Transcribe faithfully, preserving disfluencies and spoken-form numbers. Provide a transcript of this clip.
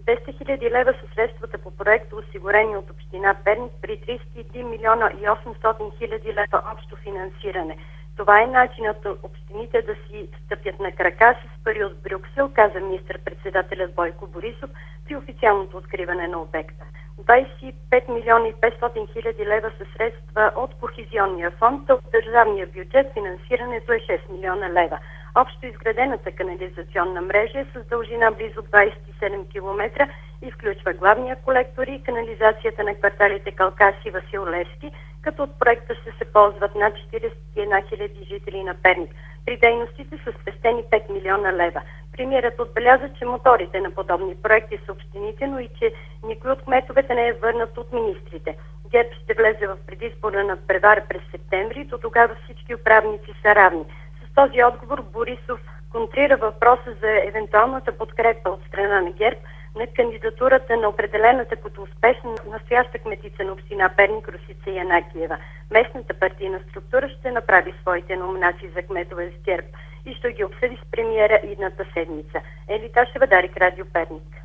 двеста хиляди лева са средствата по проекта, осигурени от община Перник при тридесет и един милиона и осемстотин хиляди лева общо финансиране. Това е начинът общините да си стъпят на крака с пари от Брюксел, каза министър-председателят Бойко Борисов при официалното откриване на обекта. двадесет и пет милиона и петстотин хиляди лева са средства от Кохезионния фонд, а от държавния бюджет финансирането е шест милиона лева. Общо изградената канализационна мрежа е с дължина близо двадесет и седем километра и включва главния колектор и канализацията на кварталите Калкас и Васил Левски, като от проекта ще се ползват над четиридесет и една хиляди жители на Перник. При дейностите са спестени пет милиона лева. Премиерът отбеляза, че моторите на подобни проекти са общините, но и че никой от кметовете не е върнат от министрите. ГЕРБ ще влезе в предизборна надпревара през септември, до тогава всички управници са равни. С този отговор Борисов контрира въпроса за евентуалната подкрепа от страна на ГЕРБ на кандидатурата на определената като успешна настояща кметица на община Перник Росица Янакиева. Местната партийна структура ще направи своите номинации за кметове с ГЕРБ и ще ги обсъди с премиера идната седмица. Елита Шевадарик, Радио Перник.